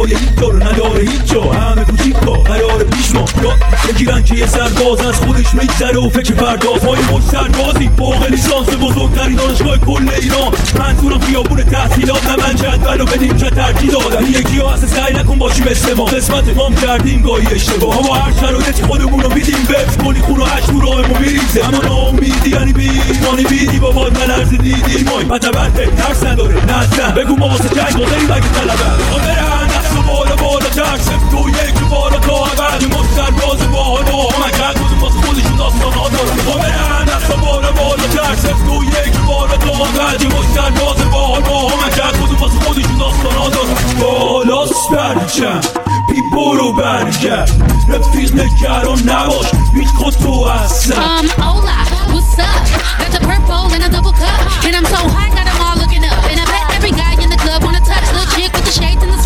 جای هیچ جا رو نداره هیچ جا، همه کوچیکا قرار پیش ما بگیرن که یه سرباز از خودش میگذره و فکر پرداز. ما یه مش سربازی فوق لیسانس بزرگترین دانشگاه کل ایران. منظورم خیابون تحصیلات نه من جدول و بدیم چه ترتیب دادن یکی ها اصلا سعی نکن باشی مثل ما. قسمت ما هم کردیم گاهی اشتباه ها با هر شرایطی خودمون رو میدیم بفت کنی خون و هشت تو راه ما میریزه. اما ناامیدی یعنی بیمانی بیدی بابا نلرز دیدی مای متبرده ترس نداره نه بگو ما واسه جنگ حاضریم بگی طلبه برن دست و بالا ترسم تو یک بالا تا عبد ما سرباز بالا مکرد بودم واسه خودشون داستان ها دارم. برن دست و بالا ترسم تو یک بالا تا عبد ما سرباز بالا مکرد بودم واسه خودشون داستان ها دارم. بالاست برچم بی برو برگرد رفیق نگران نباش هیچ خود تو هستم. Hola, what's up? Got the purple and a double cup, and I'm so high, got them all looking up. And I bet every guy in the club wanna touch the chick with the shades and the